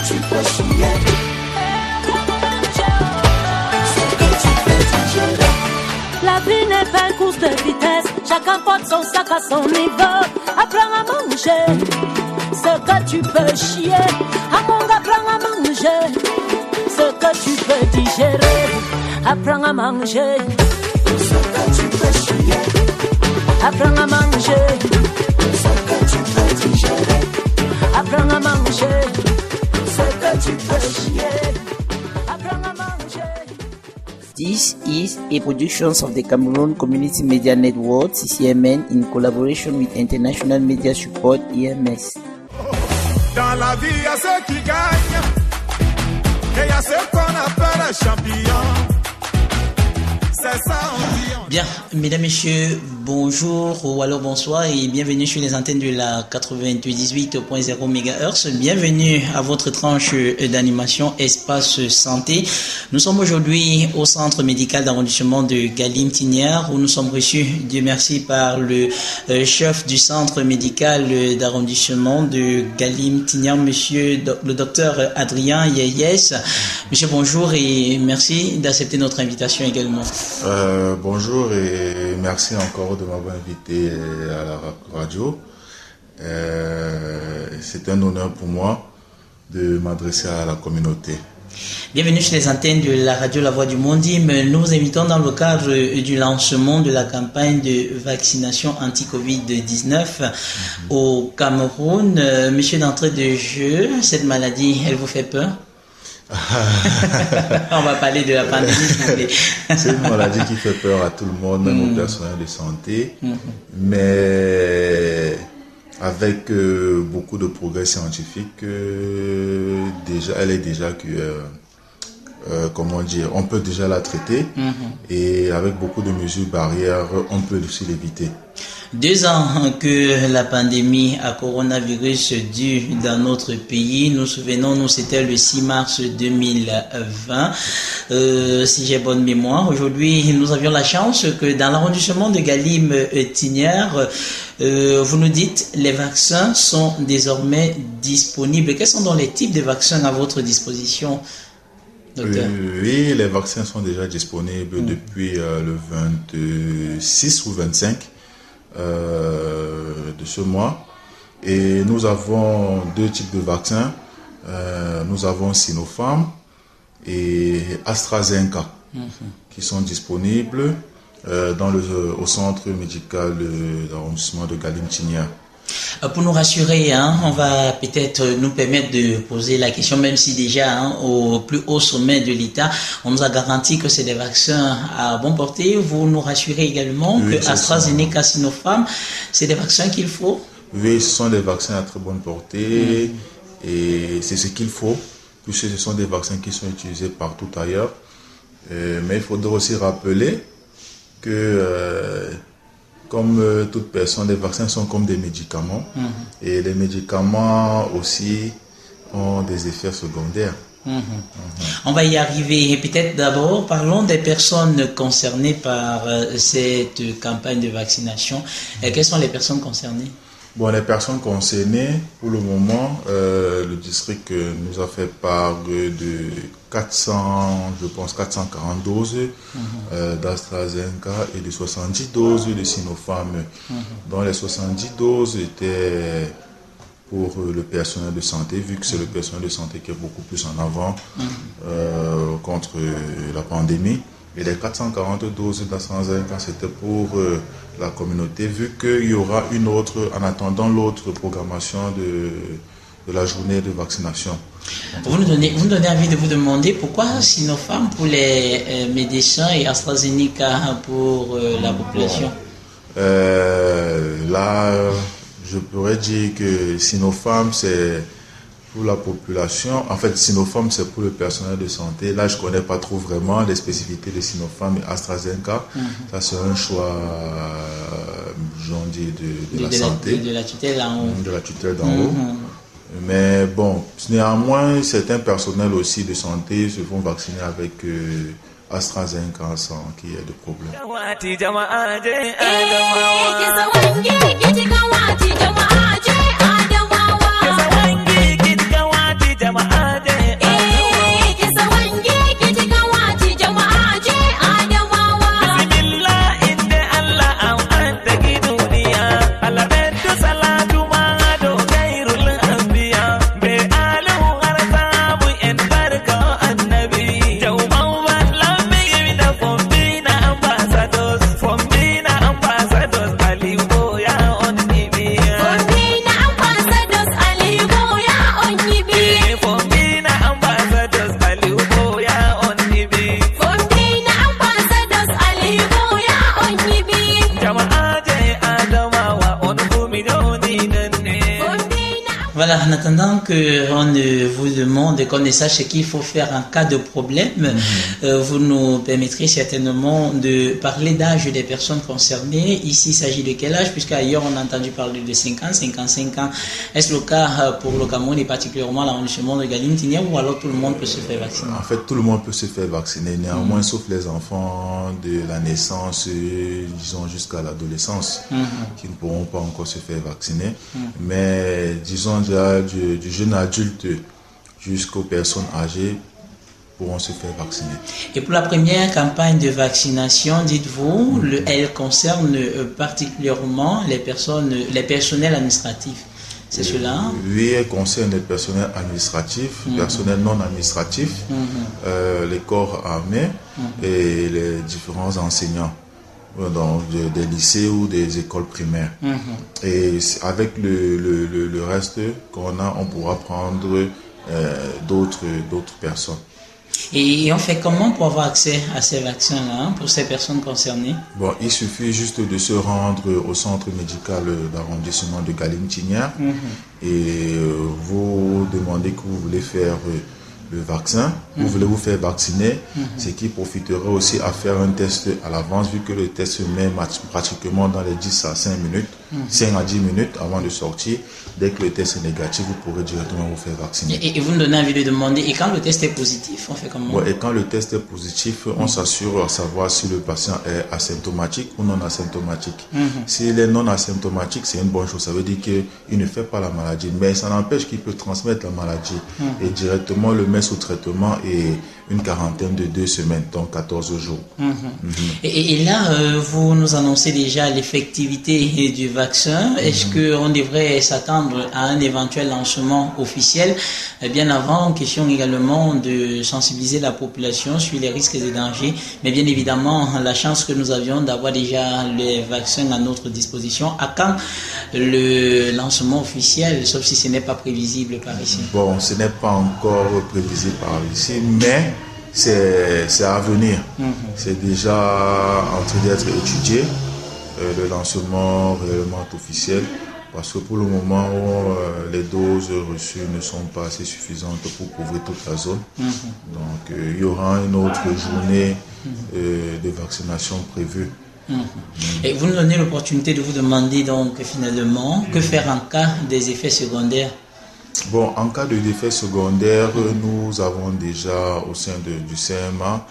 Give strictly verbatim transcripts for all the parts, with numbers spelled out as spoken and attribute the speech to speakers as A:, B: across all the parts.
A: tu peux chier. Ce que tu peux digérer.
B: La vie n'est pas une course de vitesse. Chacun porte son sac à son niveau. Apprends à manger ce que tu peux chier. Among, apprends à manger ce que tu peux digérer. Apprends à manger
A: ce que tu peux chier.
B: Apprends à manger
A: ce que tu peux digérer.
B: Apprends à manger
A: ce que tu peux chier.
B: Apprends à manger.
C: This is a production of the Cameroon Community Media Network, C C M N, in collaboration with International Media Support, I M S.
D: Dans la vie, il y a ceux qui gagnent et il y a ceux qu'on appelle les champions. C'est ça, on dit.
C: Bien, mesdames, messieurs, bonjour ou alors bonsoir et bienvenue sur les antennes de la quatre-vingt-dix-huit point zéro mégahertz. Bienvenue à votre tranche d'animation Espace Santé. Nous sommes aujourd'hui au centre médical d'arrondissement de Galim-Tinière où nous sommes reçus, Dieu merci, par le euh, chef du centre médical d'arrondissement de Galim-Tinière, monsieur do- le docteur Adrien Yeyes. Monsieur, bonjour et merci d'accepter notre invitation également.
E: Euh, bonjour et merci encore de m'avoir invité à la radio. Euh, c'est un honneur pour moi de m'adresser à la communauté.
C: Bienvenue sur les antennes de la radio La Voix du Mondim. Nous vous invitons dans le cadre du lancement de la campagne de vaccination anti-covid dix-neuf mm-hmm. au Cameroun. Euh, monsieur d'entrée de jeu, cette maladie, elle vous fait peur? On va parler de la pandémie, s'il vous plaît.
E: C'est une maladie qui fait peur à tout le monde, même mmh. au personnel de santé. Mmh. Mais avec euh, beaucoup de progrès scientifiques, euh, déjà, elle est déjà que, euh, euh, comment dire, on peut déjà la traiter. Mmh. Et avec beaucoup de mesures barrières, on peut aussi l'éviter.
C: Deux ans que la pandémie à coronavirus dure dans notre pays. Nous souvenons, nous c'était le six mars deux mille vingt, euh, si j'ai bonne mémoire. Aujourd'hui, nous avions la chance que dans l'arrondissement de Galim-Tinière, euh, vous nous dites les vaccins sont désormais disponibles. Quels sont donc les types de vaccins à votre disposition, docteur?
E: Euh, oui, les vaccins sont déjà disponibles mmh. depuis euh, le vingt-six ou vingt-cinq. Euh, de ce mois et nous avons deux types de vaccins. Euh, nous avons Sinopharm et AstraZeneca mm-hmm. qui sont disponibles euh, dans le, au centre médical d'arrondissement de Galim-Tinière.
C: Pour nous rassurer, hein, on va peut-être nous permettre de poser la question, même si déjà hein, au plus haut sommet de l'État, on nous a garanti que c'est des vaccins à bon portée. Vous nous rassurez également oui, que AstraZeneca, Sinopharm, c'est des vaccins qu'il faut?
E: Oui, ce sont des vaccins à très bonne portée mmh. et c'est ce qu'il faut, puisque ce sont des vaccins qui sont utilisés partout ailleurs. Euh, mais il faudrait aussi rappeler que euh, comme euh, toute personne, les vaccins sont comme des médicaments. Mmh. Et les médicaments aussi ont des effets secondaires. Mmh. Mmh.
C: On va y arriver. Et peut-être d'abord, parlons des personnes concernées par euh, cette campagne de vaccination. Et quelles sont les personnes concernées?
E: Bon, les personnes concernées, pour le moment, euh, le district nous a fait part de quatre cents, je pense quatre cent quarante doses mm-hmm. euh, d'AstraZeneca et de soixante-dix doses de Sinopharm, mm-hmm. dont les soixante-dix doses étaient pour le personnel de santé, vu que c'est mm-hmm. le personnel de santé qui est beaucoup plus en avant mm-hmm. euh, contre la pandémie. Et les quatre cent quarante doses d'AstraZeneca, c'était pour euh, la communauté, vu qu'il y aura une autre, en attendant l'autre programmation de, de la journée de vaccination.
C: Vous nous donnez, vous nous donnez envie de vous demander pourquoi Sinopharm pour les euh, médecins et AstraZeneca pour euh, la population?
E: Bon. Euh, là, je pourrais dire que Sinopharm, c'est pour la population. En fait, Sinopharm, c'est pour le personnel de santé. Là, je ne connais pas trop vraiment les spécificités de Sinopharm et AstraZeneca. Mm-hmm. Ça, c'est un choix, euh, j'en dis, de, de, de la
C: de
E: santé.
C: La, de la tutelle en haut.
E: De la tutelle d'en
C: mm-hmm.
E: haut. Mais bon, néanmoins, certains personnels aussi de santé se font vacciner avec euh, AstraZeneca sans qu'il y ait de problème.
C: Voilà, en attendant qu'on ne vous demande, qu'on ne sache ce qu'il faut faire en cas de problème, mm-hmm. euh, vous nous permettrez certainement de parler d'âge des personnes concernées. Ici, il s'agit de quel âge? Puisqu'ailleurs, on a entendu parler de cinquante, cinquante-cinq ans. Est-ce le cas pour le Cameroun et particulièrement l'arrondissement de Galim-Tinière, ou alors tout le monde peut se faire vacciner?
E: En fait, tout le monde peut se faire vacciner, néanmoins, mm-hmm. sauf les enfants de la naissance, disons, jusqu'à l'adolescence, mm-hmm. qui ne pourront pas encore se faire vacciner. Mm-hmm. Mais, disons, déjà, du, du jeune adulte jusqu'aux personnes âgées pourront se faire vacciner.
C: Et pour la première campagne de vaccination, dites-vous, mm-hmm. le, elle concerne particulièrement les personnes, les personnels administratifs. C'est euh, cela?
E: Oui, elle concerne les personnels administratifs, mm-hmm. personnels non administratifs, mm-hmm. euh, les corps armés mm-hmm. et les différents enseignants. Dans des lycées ou des écoles primaires. Mm-hmm. Et avec le, le, le, le reste qu'on a, on pourra prendre euh, d'autres, d'autres personnes.
C: Et on fait comment pour avoir accès à ces vaccins-là, hein, pour ces personnes concernées? Bon,
E: il suffit juste de se rendre au centre médical d'arrondissement de Galim-Tinière mm-hmm. et euh, vous demandez que vous voulez faire euh, le vaccin, vous mm-hmm. voulez vous faire vacciner, mm-hmm. ce qui profitera aussi à faire un test à l'avance, vu que le test se met pratiquement dans les dix à cinq minutes, mm-hmm. cinq à dix minutes avant de sortir. Dès que le test est négatif, vous pourrez directement vous faire vacciner.
C: Et, et vous nous donnez envie de demander, et quand le test est positif, on fait comment?
E: Ouais, et quand le test est positif, on mm-hmm. s'assure à savoir si le patient est asymptomatique ou non asymptomatique. Mm-hmm. S'il est non asymptomatique, c'est une bonne chose, ça veut dire qu'il ne fait pas la maladie, mais ça n'empêche qu'il peut transmettre la maladie mm-hmm. et directement le mettre sous traitement et une quarantaine de deux semaines, donc quatorze jours.
C: Mmh. Mmh. Et, et là, euh, vous nous annoncez déjà l'effectivité du vaccin. Mmh. Est-ce qu'on devrait s'attendre à un éventuel lancement officiel bien avant? Question également de sensibiliser la population sur les risques et les dangers, mais bien évidemment, la chance que nous avions d'avoir déjà les vaccins à notre disposition. À quand le lancement officiel, sauf si ce n'est pas prévisible par ici?
E: Bon, ce n'est pas encore prévisible par ici, mais c'est, c'est à venir. Mm-hmm. C'est déjà en train d'être étudié, euh, le lancement réellement officiel, parce que pour le moment, euh, les doses reçues ne sont pas assez suffisantes pour couvrir toute la zone. Mm-hmm. Donc, euh, il y aura une autre journée euh, de vaccination prévue.
C: Mmh. Et vous nous donnez l'opportunité de vous demander donc finalement mmh. que faire en cas des effets secondaires?
E: Bon, en cas d'effets secondaires, mmh. nous avons déjà au sein de, du C M A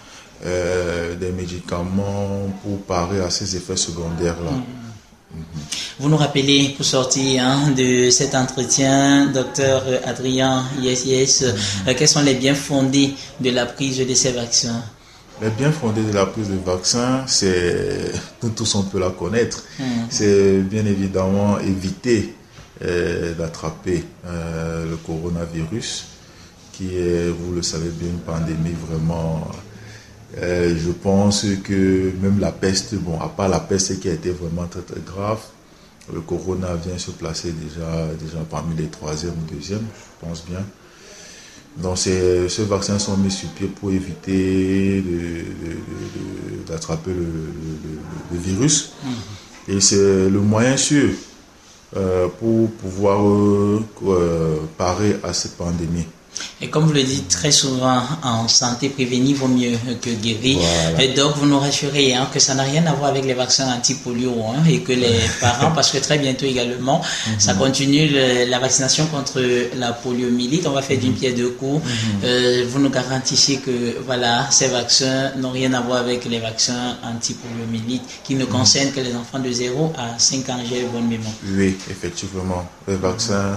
E: euh, des médicaments pour parer à ces effets secondaires-là. Mmh. Mmh.
C: Vous nous rappelez, pour sortir hein, de cet entretien, docteur Adrien Yes Yes, mmh. euh, quels sont les biens fondés de la prise de ces vaccins?
E: Les biens fondés de la prise de vaccin, c'est, nous tous on peut la connaître, mmh. c'est bien évidemment éviter euh, d'attraper euh, le coronavirus, qui est, vous le savez bien, une pandémie vraiment, euh, je pense que même la peste, bon, à part la peste qui a été vraiment très très grave, le corona vient se placer déjà, déjà parmi les troisième ou deuxième, je pense bien. Donc ces, ces vaccins sont mis sur pied pour éviter de, de, de, d'attraper le, le, le virus. Mmh. Et c'est le moyen sûr euh, pour pouvoir euh, euh, parer à cette pandémie.
C: Et comme vous le dites très souvent, en santé, prévenir vaut mieux que guérir. Voilà. Et donc, vous nous rassurez hein, que ça n'a rien à voir avec les vaccins anti-polio hein, et que les parents, parce que très bientôt également, mm-hmm. ça continue le, la vaccination contre la poliomyélite. On va faire mm-hmm. d'une pierre deux coups. Mm-hmm. Euh, vous nous garantissez que voilà, ces vaccins n'ont rien à voir avec les vaccins anti-poliomyélite qui ne mm-hmm. concernent que les enfants de zéro à cinq ans. J'ai bonne mémoire.
E: Oui, effectivement. Les vaccins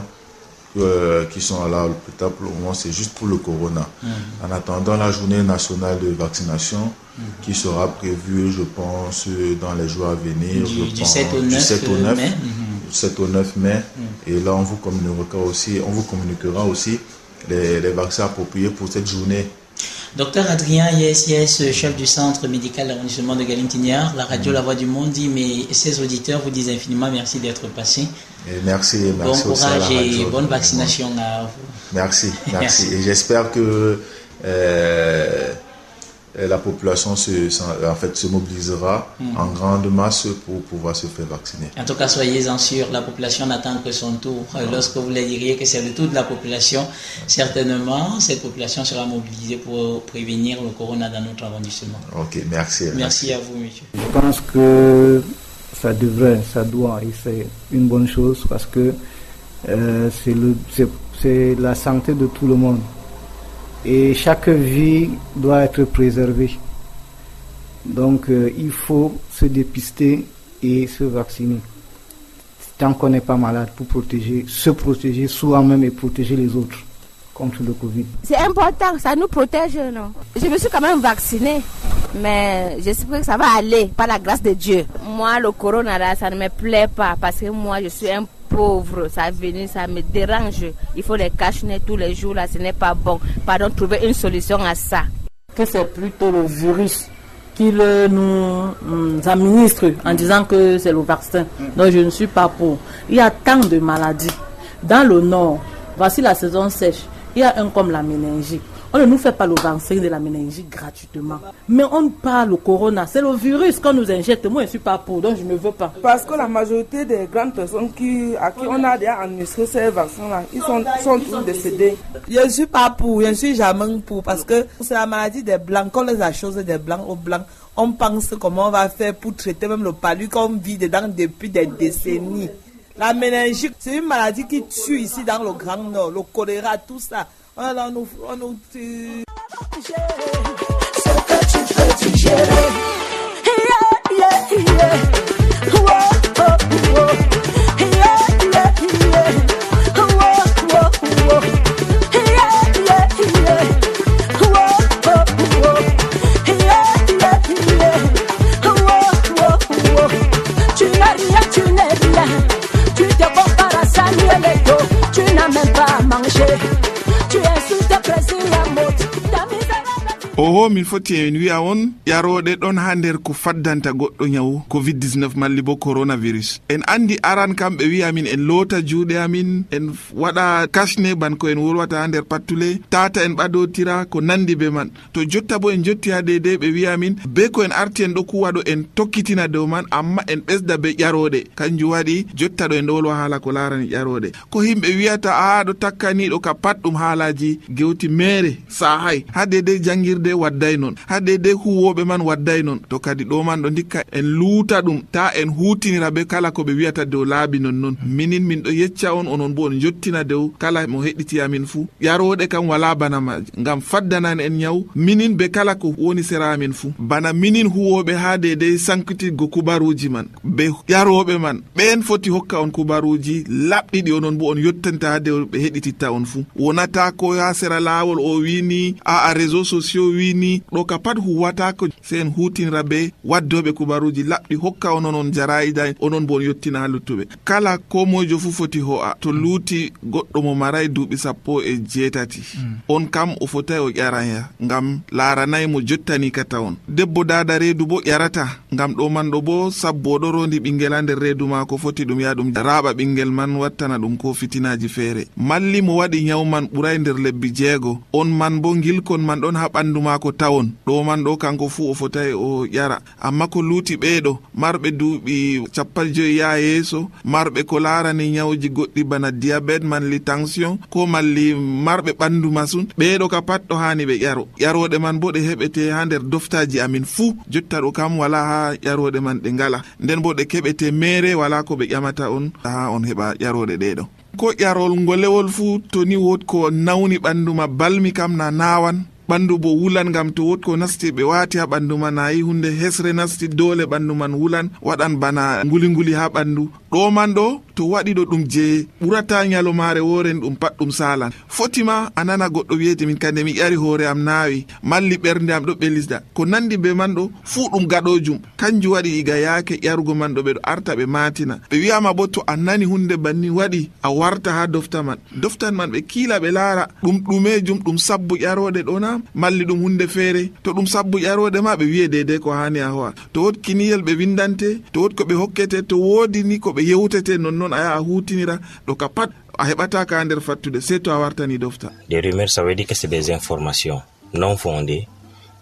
E: Euh, qui sont là l'hôpital pour le moment, c'est juste pour le corona. Mmh. En attendant la journée nationale de vaccination mmh. qui sera prévue, je pense, dans les jours à venir,
C: du,
E: je
C: du
E: pense,
C: sept au neuf mai.
E: Mmh. sept au neuf mai. Mmh. Et là, on vous communiquera aussi, on vous communiquera aussi les, les vaccins appropriés pour cette journée.
C: Docteur Adrien Yes Yes, chef du centre médical d'arrondissement de Galim-Tinière, la radio mmh. La Voix du Monde dit, mais ses auditeurs vous disent infiniment merci d'être passé.
E: Et merci, merci.
C: Bon courage et bonne vaccination à vous.
E: Merci, merci. merci. Et j'espère que euh, et la population se, en fait, se mobilisera mmh. en grande masse pour pouvoir se faire vacciner.
C: En tout cas, soyez-en sûrs, la population n'attend que son tour. Mmh. Lorsque vous le diriez que c'est le tour de la population, certainement, cette population sera mobilisée pour prévenir le corona dans notre arrondissement.
E: Ok, merci.
C: Merci,
E: merci
C: à vous, monsieur.
F: Je pense que ça devrait, ça doit, et c'est une bonne chose parce que euh, c'est, le, c'est, c'est la santé de tout le monde. Et chaque vie doit être préservée. Donc euh, il faut se dépister et se vacciner. Tant qu'on n'est pas malade, pour protéger, se protéger soi-même et protéger les autres contre le Covid.
G: C'est important, ça nous protège, non? Je me suis quand même vaccinée, mais j'espère que ça va aller, par la grâce de Dieu. Moi, le corona, là, ça ne me plaît pas, parce que moi, je suis un pauvre, ça vient, ça me dérange. Il faut les cacher tous les jours, là, ce n'est pas bon. Pardon, trouver une solution à ça.
H: Que c'est plutôt le virus qu'il nous, nous administre en disant que c'est le vaccin. Donc je ne suis pas pour. Il y a tant de maladies. Dans le nord, voici la saison sèche, il y a un comme la méningite. On ne nous fait pas le vaccin de la méningite gratuitement. Mais on parle au corona, c'est le virus qu'on nous injecte. Moi, je ne suis pas pour, donc je ne veux pas.
I: Parce que la majorité des grandes personnes qui, à qui on a déjà administré ces vaccins-là, ils sont, sont tous décédés.
J: Je ne suis pas pour, je ne suis jamais pour, parce que c'est la maladie des Blancs. Quand on les a choses des Blancs aux Blancs, on pense comment on va faire pour traiter même le palu qu'on vit dedans depuis des décennies. La méningite, c'est une maladie qui tue ici dans le Grand Nord, le choléra, tout ça. On nous, on nous tue.
A: Ce que tu peux digérer.
B: Yeah, yeah, yeah. Whoa, oh, whoa. Yeah, yeah, yeah. Whoa, whoa, whoa. Yeah, yeah, yeah. Whoa, oh, whoa. Yeah, yeah, yeah. Whoa, whoa, whoa. Tu n'as rien, tu n'es rien. Tu te compares à Samuel et toi. Tu n'as même pas mangé.
K: oho min foti en wi'a on yaroɗe ɗon ha nder ko faddanta goɗɗo nyawu covid dix-neuf malli bo coronavirus. En andi aran kam ɓe wi'a min en loota juuɗe amin, en waɗa kasne ban ko en wolwata ha nder pattule, tata en ɓadotira ko nandi be man. To jotta bo en jotti ha deydey ɓe wi'a min be ko en arti en ɗo kuwa ɗo en tokkitina dow man, amma en ɓesda be ƴaroɗe. Kanjum waɗi jotta ɗo en ɗo wolwa haala ko larani ƴaroɗe. Ko himɓe wi'ata a ɗo takkaniɗo ka pat ɗum haalaji gewti mere sahay ha deydey jangirde wadday non, ha deydey huwoɓe man wadday non. To kadi ɗo man ɗo dikka en luuta ɗum ta en hutinira be kala ko ɓe wi'ata dow laabi non non. Minin min ɗo yecca on, onon bo on jottina dow kala mo heɗiti amin fuu. Yaroɗe kam wala bana maji ngam faddanan en nyawu minin be kala ko woni sera amin fuu. Bana minin huwoɓe ha deydey sankitigo kubaruji man be yaroɓe man, ɓen foti hokka on kubaruji laɓɗiɗi, onon bo on yottanta ha dew ɓe heɗititta on fuu. Wonata ko ha sera lawol o wini a a réseaux sociaux wini ɗo ka pat huwata ko se en hutinira be waddoɓe kubaruji laɓɗi hokka onon on jarayida, onon bo on yottina ha luttuɓe. Kala ko mojo fu foti ho'a to luuti goɗɗo mo maray duuɓi sappo e jeetati mm. on kam o fotai o ƴaraya ngam laranayi mo jottani kata on. Debbo dada reedu bo ƴarata ngam ɗo man ɗo bo sabbo ɗo rondi ɓingel ha nder reedu ma ko foti ɗum ya ɗum raɓa ɓingel man wattana ɗum ko fitinaji feere. Malli mo waɗi nyawu man ɓuray nder lebbi jeego, on man bo gilkon man ɗon ha ɓandu mako tawon. Ɗo man ɗo kanko fu o fotai o ƴara. Amma ko luuti ɓeeɗo marɓe duuɓi cappal joyi ya yeeso, marɓe ko larani nyawji goɗɗi bana diabete malli tension ko malli marɓe ɓandu masun, ɓeeɗo ka pat ɗo hani ɓe ƴaro. ƴaroɗe man bo ɗe heɓete ha nder doftaji amin fuu. Jotta ɗo kam wala ha ƴaroɗe man ɗe ngala, nden bo ɗe keɓete mere wala ko ɓe ƴamata on ha on heɓa ƴaroɗe ɗeɗo. Ko ƴarol ngolewol fuu to ni wot ko nawni ɓandu ma balmi kam na nawan, ɓandu bo wulan ngam to wot ko nasti ɓe wati ha ɓandu man nayi hunde hesre nasti dole ɓandu man wulan waɗan bana nguli nguli ha ɓandu. Ɗo man ɗo to waɗi ɗo ɗum je ɓurata nyalomare woren ɗum pat ɗum salan. Fotima a nana goɗɗo wiyete min kande mi ƴari hoore am nawi malli ɓernde am ɗo ɓelisda, ko nandi be man ɗo fuu ɗum gaɗojum. Kanjum waɗi iga yaake ƴarugo man ɗo ɓe ɗo arta ɓe matina. Ɓe wiyama bo to a nani hunde banni waɗi a warta ha dofta man. Doftan man ɓe kiila ɓe laara ɗum ɗumejum ɗum sabbu ƴaroɗe ɗo na malli ɗum hunde feere. To ɗum sabbu ƴaroɗe ma ɓe wiye deydey ko hani a ho'a. To wot kiniyel ɓe windante, to wot ko ɓe hokkete, to wodi ni ko ɓe yewtete nonnon a yaha a hutinira ɗo ka pat a heɓata ka nder fattude, c'est to a wartani dofta.
L: Des rumeurs, ça veut dire que c'est des informations non fondées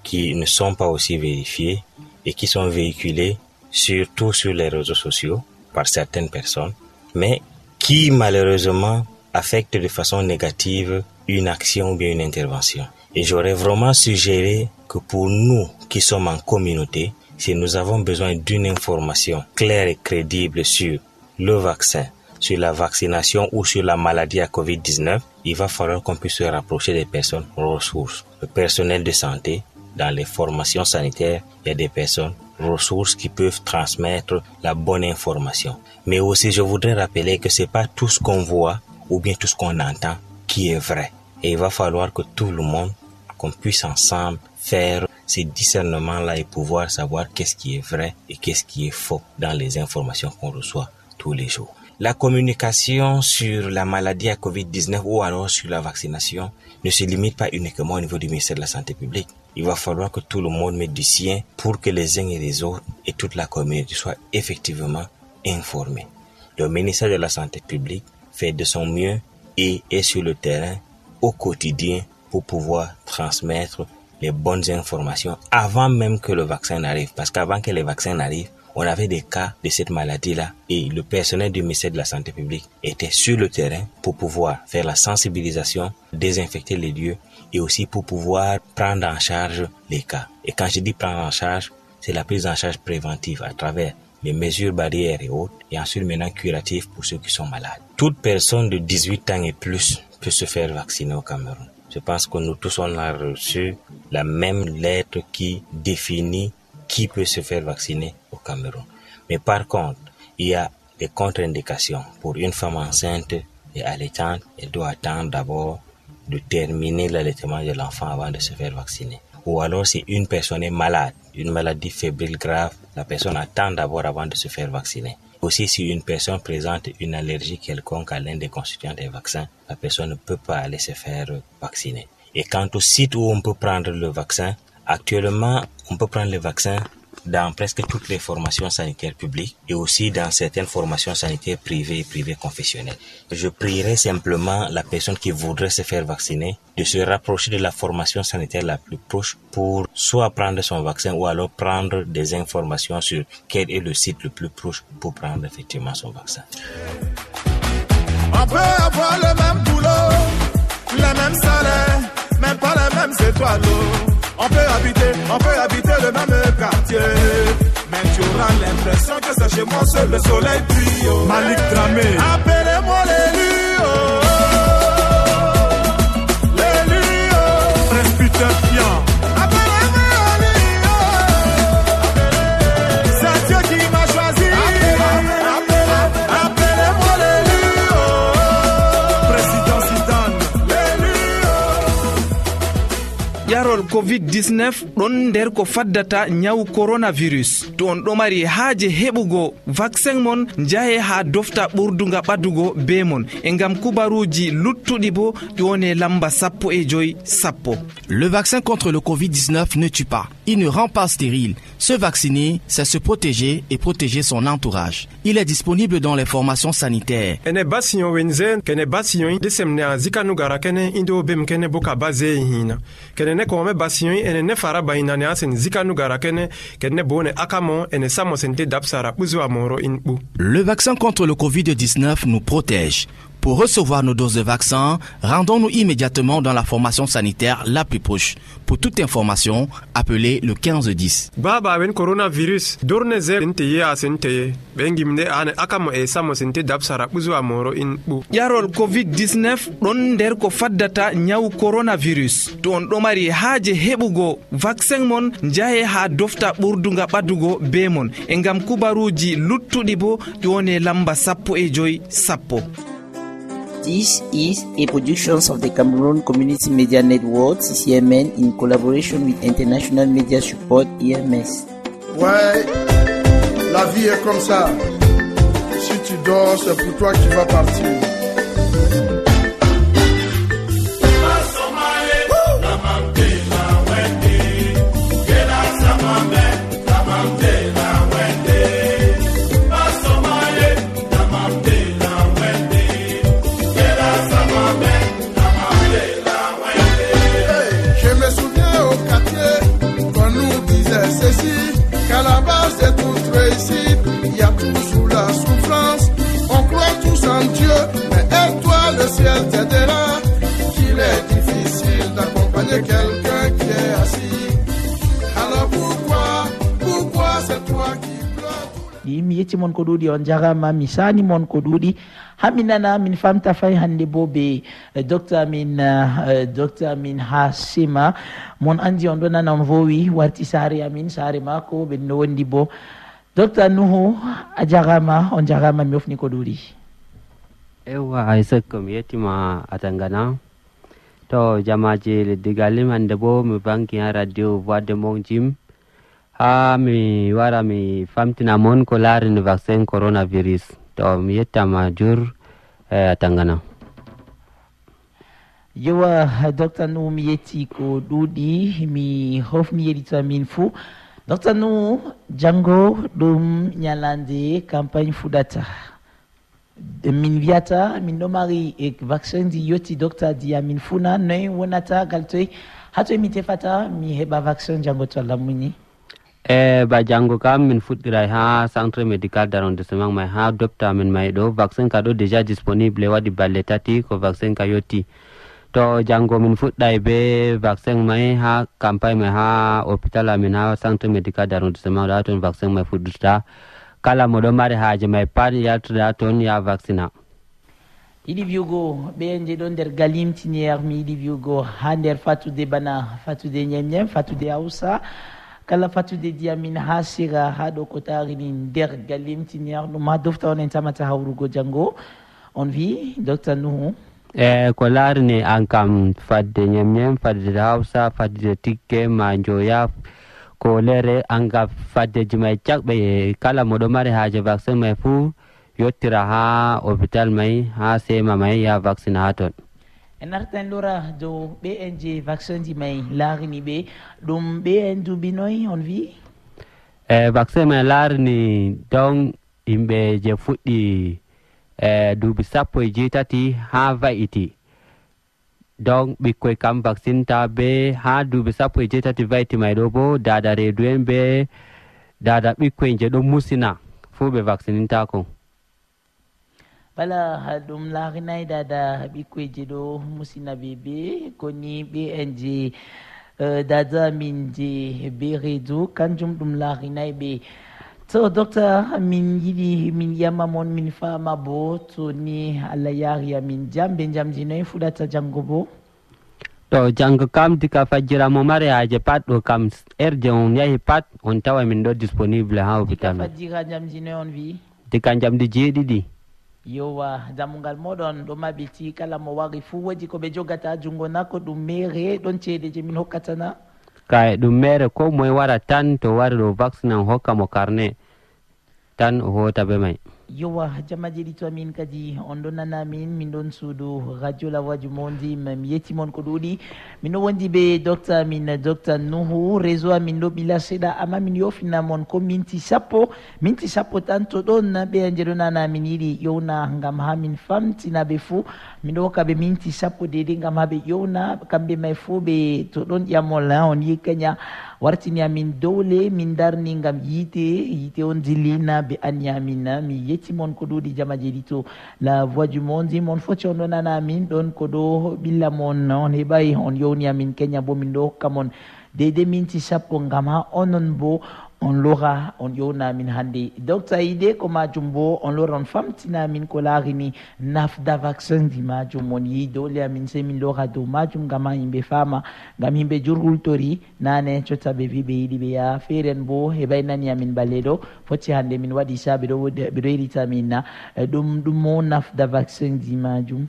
L: qui ne sont pas aussi vérifiées et qui sont véhiculées surtout sur les réseaux sociaux par certaines personnes, mais qui malheureusement affectent de façon négative une action ou bien une intervention. Et j'aurais vraiment suggéré que pour nous qui sommes en communauté, si nous avons besoin d'une information claire et crédible sur le vaccin, sur la vaccination ou sur la maladie à covid dix-neuf, il va falloir qu'on puisse se rapprocher des personnes ressources. Le personnel de santé, dans les formations sanitaires, il y a des personnes ressources qui peuvent transmettre la bonne information. Mais aussi, je voudrais rappeler que c'est pas tout ce qu'on voit ou bien tout ce qu'on entend qui est vrai. Et il va falloir que tout le monde, qu'on puisse ensemble faire ces discernements-là et pouvoir savoir qu'est-ce qui est vrai et qu'est-ce qui est faux dans les informations qu'on reçoit tous les jours. La communication sur la maladie à covid dix-neuf ou alors sur la vaccination ne se limite pas uniquement au niveau du ministère de la Santé publique. Il va falloir que tout le monde mette du sien pour que les uns et les autres et toute la communauté soient effectivement informés. Le ministère de la Santé publique fait de son mieux et est sur le terrain au quotidien pour pouvoir transmettre les bonnes informations avant même que le vaccin n'arrive. Parce qu'avant que les vaccins n'arrivent, on avait des cas de cette maladie-là et le personnel du ministère de la Santé publique était sur le terrain pour pouvoir faire la sensibilisation, désinfecter les lieux et aussi pour pouvoir prendre en charge les cas. Et quand je dis prendre en charge, c'est la prise en charge préventive à travers les mesures barrières et autres et ensuite maintenant curatives pour ceux qui sont malades. Toute personne de dix-huit ans et plus peut se faire vacciner au Cameroun. Je pense que nous tous on a reçu la même lettre qui définit qui peut se faire vacciner au Cameroun. Mais par contre, il y a des contre-indications. Pour une femme enceinte et allaitante, elle doit attendre d'abord de terminer l'allaitement de l'enfant avant de se faire vacciner. Ou alors si une personne est malade, une maladie fébrile grave, la personne attend d'abord avant de se faire vacciner. Aussi, si une personne présente une allergie quelconque à l'un des constituants des vaccins, la personne ne peut pas aller se faire vacciner. Et quant au site où on peut prendre le vaccin, actuellement, on peut prendre le vaccin dans presque toutes les formations sanitaires publiques et aussi dans certaines formations sanitaires privées et privées confessionnelles. Je prierai simplement la personne qui voudrait se faire vacciner de se rapprocher de la formation sanitaire la plus proche pour soit prendre son vaccin ou alors prendre des informations sur quel est le site le plus proche pour prendre effectivement son vaccin.
D: On peut avoir le même boulot, le même salaire, même pas les mêmes étoiles. On peut habiter, on peut habiter le même quartier, mais tu auras l'impression que c'est chez moi seul le soleil brille. Oh. Malik Dramé, appelez-moi l'élu, oh. L'élu, oh. Prince Peter Pian, appelez-moi l'élu, oh. C'est Dieu qui m'a choisi, appelez-moi l'élu, oh. Président Zidane, l'élu, oh.
K: Yarol covid dix-neuf ɗon nder ko faddata nyawu coronavirus. To on ɗo mari haaje heɓugo vaccin mon, njahe ha dofta ɓurduga ɓadugo be mon. E ngam kubaruji luttuɗi bo ƴone lamba sappo e joyi sappo.
M: Le vaccin contre le covid dix-neuf ne tue pas. Il ne rend pas stérile. Se vacciner, c'est se protéger et protéger son entourage. Il est disponible dans les formations sanitaires.
N: Ene basiyon wenzen, kene basiyon desemne azika nugara kene indo bem kene boka baze hina. Kene ne kome basiyon ene ne fara bayina ne asen zika nugara kene kene bone akamo ene samo sente dapsara uzu amoro inbu.
M: Le vaccin contre le covid dix-neuf nous protège. Pour recevoir nos doses de vaccin, rendons-nous immédiatement dans la formation sanitaire la plus proche. Pour toute information, appelez le quinze dix.
N: Baba wen coronavirus dorne ze nteye asenteye bengimde ane akamo e samo sente dapsara uzu amoro inbu.
K: Yarol covid dix-neuf ɗon nder ko faddata nyawu coronavirus. To on ɗo mari haaje heɓugo vaccin mon, njahe ha dofta ɓurduga ɓadugo be mon. E ngam kubaruji luttuɗi bo ƴone lamba sappo e joyi sappo.
O: This is a production of the Cameroon Community Media Network, C C M N, in collaboration with International Media Support, I M S.
P: Ouais, la vie est comme ça. Si tu dors, c'est pour toi qui vas partir. ciel t'aidera. Qu'il est difficile d'accompagner quelqu'un qui est assis. Alors pourquoi, pourquoi c'est toi qui pleures?
C: Mi yeti mon ko ɗuɗi on jarama mi sani mon ko ɗuɗi haminana min famta fay hande bo be docteur min uh, docteur min ha sima mon andi on ɗo nana on vowi warti saare amin saare mako ɓe no wondi bo docteur Nuhu a jarama on jarama mi ofni ko ɗuɗi.
Q: Ewa Isaac ko mi yettima a Tangana to jamaji leddi galim hande bo mi banki ha radio voix de mon jim ha mi wara mi famtina mon ko larini vaccin coronavirus to mi yettama jur a Tangana.
C: Yewa docteur Nuhu mi yetti ko ɗuɗi mi hofmi yeɗito min fou. Docteur Nuhu jango ɗum ñalande campagne fuɗata min wiyata min ɗo mari e vaccin di yotti docteur di amin funa noy wonata gal toy hatoy mi tefata mi heɓa vaccin jango to Allah muñi?
Q: e ba jango kam min fuɗɗiray ha centre médical d'arrondissement may ha docteur min may ɗo vaccin ka ɗo déjà disponible waɗi balle tati ko vaccin ka yotti to jango min fuɗɗay be vaccin may ha campagne may ha hôpital amin ha centre médical d'arrondissement ɗa ton vaccin may fuɗɗita kala mo ɗo mari haaje may pat yaltuɗa toon ya vaccina.
C: Yiɗi wiugo ɓe je ɗo nder galimtiniére mi yiɗi wiugo ha nder fatude bana fatude ñemñem fatude hawsa kala fatude diyamin ha sira ha ɗo ko tarini nder galimtiniére ɗum ha dofta on en tamata hawrugo jango on wi docteur Nuhu.
Q: e ko larini an kam fadde ñemñem fadde hawsa fadde tikke ma njoya ko lere anga fadde jumay cakɓe kala moɗo mari haaje vaccin may fuu yottira ha hôpital may ha sema may ya vaccine ha toon.
C: en artan lora dow ɓe en je vaccin ji may laarini ɓe ɗum ɓe en duubinoy on wi?
Q: e vaccin may laarini donc yimɓe je fuɗɗi e duuɓi sappo e jeetati ha va'iti donc ɓikkoy kam vaccine ta be ha duuɓi sappo e jeetati vayti may ɗo bo dada reedu en be dada ɓikkoy je ɗon musina fuu ɓe vaccinintako.
C: bala ɗum laarinay dada ɓikkoy je ɗo musina ɓe be koni ɓe en je uh, dada min je be reedu kanjum ɗum laarinay ɓe. So docteur min yiɗi min yama mon min fama bo to ni Allah yari amin jambe jamdi noy fuɗata jango bo?
Q: to jango kam dika fajjira mo mari haje pat ɗo kam heure je on yahi pat on tawa min ɗo disponible ha hôpital.
C: Dika fajjira jamdi noy on wi?
Q: Dika jamdi jeeɗiɗi.
C: yowa damugal moɗon ɗo maɓiti kala mo wari fuu woodi ko ɓe jogata jungo na ko ɗum mere ɗon ceede je min hokkatana?
Q: kay ɗum mere ko moye wara tan to wari ɗo vaccine an hokka mo carnet tan o hota be may.
C: yowa jamaji ɗi to amin kadi on ɗon nana min min ɗon suudu radio la voix du monde mi yetti mon ko ɗuuɗi min ɗo wondi ɓe docteur min docteur Nuhu réseau amin ɗo ɓila seeɗa amma min yofina mon ko minti sappo minti sappo tan to ɗon ɓe je ɗo nana min yiɗi yowna ngam ha min famtina ɓe fuu min ɗo hokka ɓe minti sappo deydey ngam ha ɓe yowna kamɓe may fuu ɓe to ɗon ƴamol on yi kaña wartini amin dowle min darni ngam yiite yiite on dillina ɓe anni amin mi yetti mon ko ɗuuɗi jamaji ɗi to la voix du monde mon foti on ɗo nana amin ɗon ko ɗo ɓilla mon on heɓay on yowni amin keña bo min ɗo hokka mon deydey minti sappo ngam ha onon bo on lora on yowna amin hannde docteur yide ko majum bo on lora on famtina amin ko laarini nafda vaccin di majum on yi dowle amin sey min lora dow majum ngam ha yimɓe fama ngam yimɓe jurhultori nane cotta ɓe wi ɓe yiɗi ɓe yaha feeren bo heɓay nani amin balle ɗo foti hannde min waɗi sa ɓeɗo ɓeɗo yeɗita min na ɗum ɗum mo nafda vaccin di majum?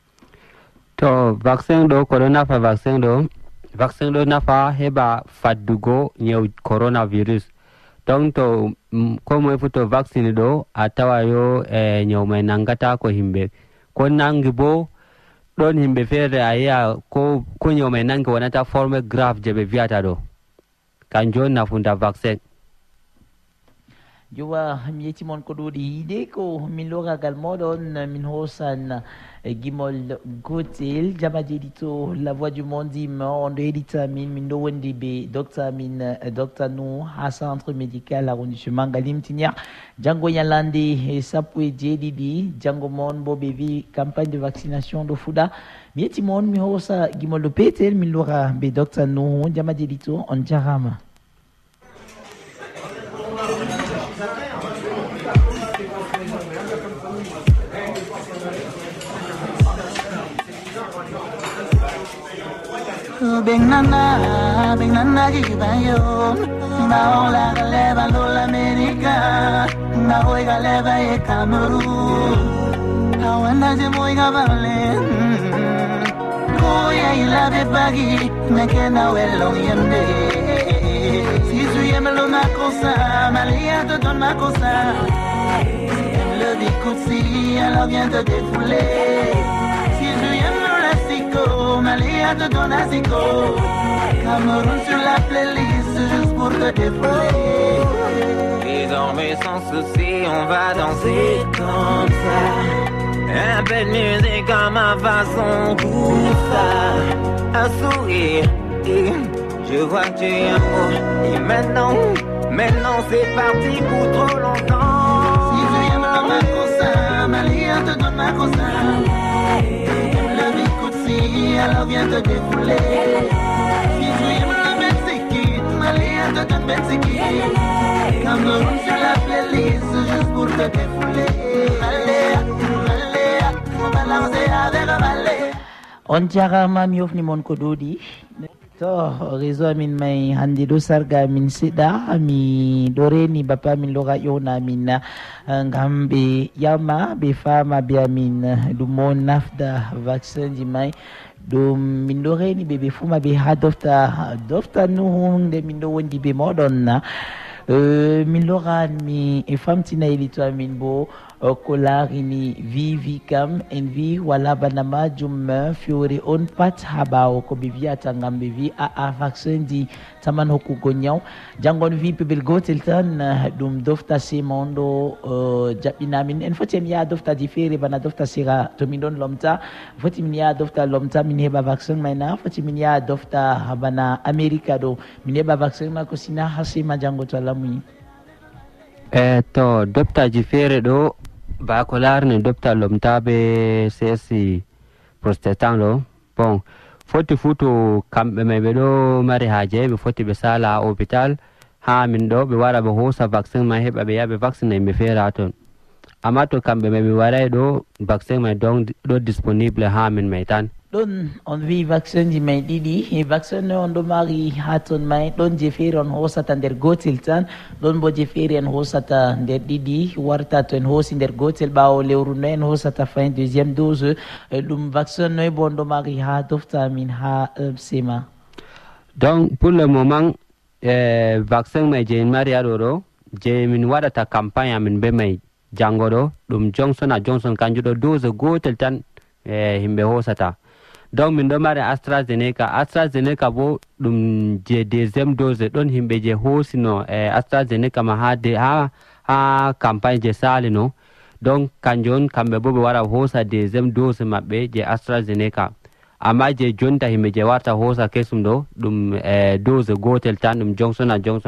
Q: to vaccin ɗo koɗo nafa vaccin ɗo vaccin ɗo nafa heɓa faddugo ñew coronavirus donc to ko moye fu to vaccine ɗo a tawa yo e ñaw may nangata ko himɓe ko nangi bo ɗon himɓe feere a yiya ko ko ñaw may nangi wonata forme grave je ɓe wiyata ɗo kanjum on nafunda vaccin.
O: jowa mi yetimon ko ɗuɗi yiide ko min loragal moɗon min hosan gimol gotel jamaji heɗito la voix du mondime on ɗo heɗita min min ɗo wondi be docteur min docteur nou ha centre médical arrondissement galimtinia janggo ñalande sappo e jeeɗiɗi janggo moon bo ɓe wi campagne de vaccination ɗo fuɗa mi yetimon mi hosa gimol ɗo peetel min lora be docteur nou jamaji heɗito on jarama.
R: Beng nana, beng nana gibayo, na ola galeva lola America, na oi galeva e Cameroon, awanda je moi gavale, koya ila be bagi, meke na welong yende, si tu yeme lo makosa, malia te donne makosa, le bikutsi, alors vient te défouler, si tu yeme Malia te donne un zico, Cameroun sur la playlist juste pour te défouler.
S: Désormais sans souci, on va danser comme ça. Un peu de musique à ma façon, pour ça. Un sourire, et je vois que tu es amour. Et maintenant, maintenant c'est parti pour trop longtemps.
R: Si tu aimes la macosa, Malia te donne ma cosa. Alors viens te défouler. Si tu aimes la Mexique, Malia te donne Mexique. Cameroun sur la playlist juste pour te défouler. Maléa, Maléa, on va lancer avec Maléa.
O: On jarama mi hofni mon ko ɗuɗi to réseau amin may hande ɗo sarga min seɗɗa mi ɗo reni bapa min lora ƴowna min ngam ɓe ƴama ɓe fama be amin ɗum mo nafda vaccin ji may ɗum min ɗo reni ɓe ɓe fuma ɓe ha dofta dofta nu hunde min ɗo wondi be moɗon min loran mi e famtina heɗito amin bo ko laarini vivi kam en wi wala bana majum fiore on pat ha ɓawo ko ɓe wiyata ngam ɓe wi aa vaccin ji taman hokkugo ñaw jangon wi pebel gotel tan ɗum dofta sema on ɗo jaɓɓinamin en foti en yaha doftaji feere bana dofta sera to min ɗon lomta foti min yaha dofta lomta min heɓa vaccin may na foti min yaha dofta bana america ɗo min heɓa vaccin ma ko sina ha sema jango to alamuyi
Q: e to doftaji feere ɗo ba ko laarni dofta lomtaɓe sesi prostetan ɗo bon foti fuu to kamɓe may ɓe ɗo mari haaje ɓe foti ɓe sala ha hôpital ha min ɗo ɓe wara ɓe hoosa vaccin may heɓa ɓe yaha ɓe vaccine yimɓe feere ha toon amma to kamɓe may ɓe waray ɗo vaccin may donc ɗo disponible ha min may tan
O: ɗon on wi vaccin ji may ɗiɗi e vaccin no on ɗo mari ha toon may ɗon je feere on hosata nder gotel tan ɗon bo je feere en hosata nder ɗiɗi warta to en hoosi nder gotel ɓawo lewru no en hosata fin deuxiéme dose ɗum vaccin noy bo on ɗo mari ha dofta min ha sema
Q: donc pour le moment eh, vaccin may je en mari haɗo ɗo je min waɗata campagne amin be may janggo ɗo ɗum johnson a johnson kanjum ɗo dose gotel tan eh, himɓe hosata donc min ɗo mari astrazeneca astrazeneca bo ɗum je deuxiéme dose ɗon himɓe je hoosino e astrazeneca ma ha de ha ha campagne je sali no donc kanjum on kamɓe bo ɓe wara hoosa deuxiéme dose maɓɓe je astrazeneca amma je jonta himɓe je warta hoosa kesum ɗo ɗum e dose gotel tan ɗum johnson a johnson